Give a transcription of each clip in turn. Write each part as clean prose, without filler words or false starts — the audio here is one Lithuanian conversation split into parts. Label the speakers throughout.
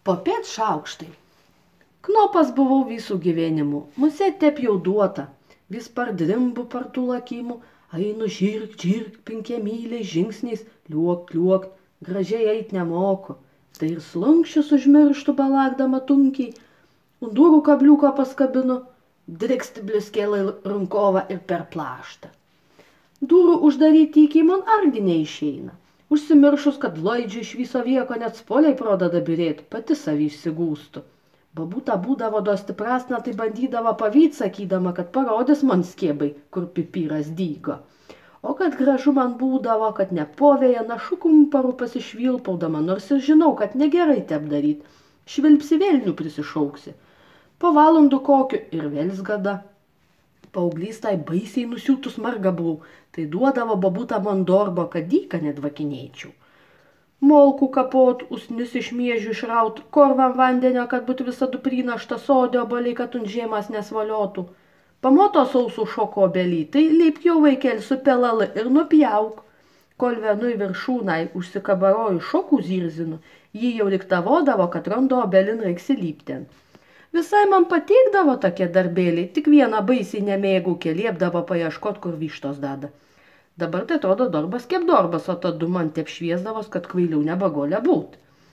Speaker 1: Popiet šaukštai. Knopas buvau visų gyvenimu, musė tep jau duota. Vis pardrimbu partų lakymų, einu žirgt, 5 myliais žingsniais, liuokt, gražiai eit nemoku. Tai ir slunkščius užmirštu balakdama tunkiai, ant durų kabliuką paskabinu, driksti bliuskėlai runkovą ir per plaštą. Durų uždaryti iki man argi neišeina. Užsimiršus, kad loidžiu iš viso vieko net spoliai pradeda birėt, pati savį išsigūstu. Babuta būdavo dosti prasna, tai bandydavo pavyt, sakydama, kad parodys man skiebai, kur pipyras dygo. O kad gražu man būdavo, kad nepovėja našukum paru pasišvilpaudama, nors ir žinau, kad negerai tep daryt. Švilpsi vėlnių prisišauksi. Po valandų kokiu ir vėlsgada. Paauglystai baisiai nusiūtus marga buvau, tai duodavo babuta man dorbo, kad dyką nedvakinėčiau. Molkų kapot, usnis iš miežių išraut, korvam vandenio, kad būtų visada prinašta sodė obaliai, kad ant žiemas nesvaliotų. Pamoto sausų šoko obelį, tai leipjau vaikel su pelali ir nupjauk. Kol vienu į viršūnai užsikabaroju šokų zirzinu, jį jau diktavodavo, kad rando obelin reiks įlypten. Visai man patikdavo tokie darbėliai, tik vieną baisiai nemėgau, liepdavo paieškot, kur vištos dada. Dabar tai atrodo darbas kaip darbas, o tada man tep šviesdavos, kad kvailiau nebagolė būt.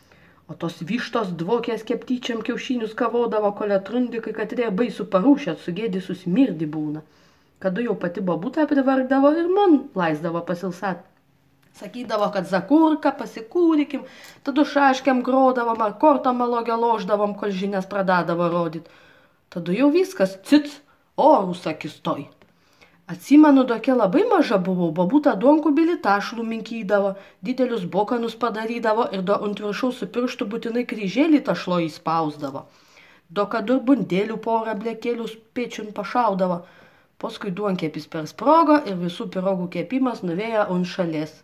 Speaker 1: O tos vištos dvokės keptyčiam kiaušinius kavodavo, kol atrundikai, kad rė baisų parūšėt, sugėdį smirdi būna. Kada jau pati babuta privargdavo ir man laisdavo pasilsat. Sakydavo, kad zakurka, pasikūrikim, tada šaškiam grodavom ar kortą malogę loždavom, kol žinias pradadavo rodyt. Tada jau viskas, cic, orus akis toj. Atsimenu, tokia labai maža buvau, babuta duonkubilį tašlų minkydavo, didelius bokanus padarydavo ir ant viršaus su pirštu būtinai kryžėlį tašlo įspausdavo. Dokadur bundėlių porą blekėlių pėčiun pašaudavo. Paskui duonkepis persprogo ir visų pirogų kepimas nuvėjo ant šalies.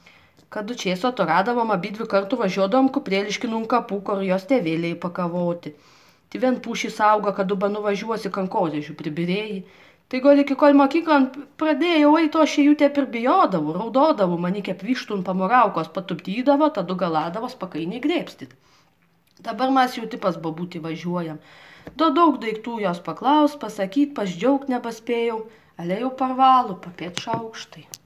Speaker 1: Kad dučėso to radavom, abidvi kartų važiuodavom kuprėliškinų kapų, kur jos tėvėliai pakavoti. Tai vien pušys auga, kad duba nuvažiuosi kankozežių pribirėjai. Tai gal iki kol mokyklą pradėjau eiti, aš jų tep ir bijodavau, raudodavau, mani kaip vištun pamoraukos patupdydavo, tada galadavos pakainiai grėpstyt. Dabar mes jau tipas babutį važiuojam. Daug daiktų jos paklaus, pasakyt, pasidžiaugt nepaspėjau, ale jau parvalu, popiet šaukštai.